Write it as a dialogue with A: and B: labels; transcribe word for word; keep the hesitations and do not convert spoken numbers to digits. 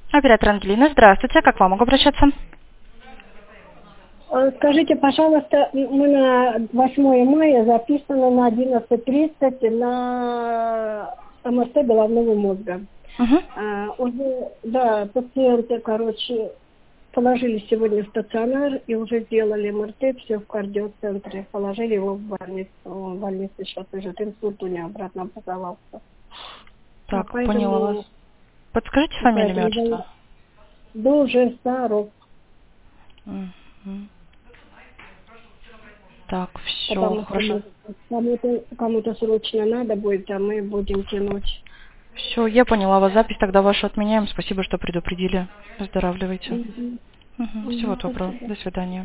A: Оператор Ангелина, здравствуйте. Как к вам могу обращаться?
B: Э, Скажите, пожалуйста, мы на восьмое мая записаны на одиннадцать тридцать на МРТ головного мозга.
A: Угу.
B: А, уже, да, пациенты, короче, положили сегодня в стационар и уже сделали МРТ, все в кардиоцентре. Положили его в больницу. Он в больнице сейчас лежит, инсульт у него обратно образовался.
A: Так,
B: А поэтому,
A: поняла вас. Подскажите фамилию, имя,
B: поэтому
A: отчество?
B: Дуже Саров.
A: Мгм. Так, все,
B: Потому что
A: хорошо.
B: мы- кому-то, кому-то срочно надо будет, а мы будем тянуть.
A: Все, я поняла вас. Запись тогда вашу отменяем. Спасибо, что предупредили. Выздоравливайте.
B: Мгм.
A: Мгм. Всего
B: Мгм.
A: доброго.
B: Спасибо.
A: До свидания.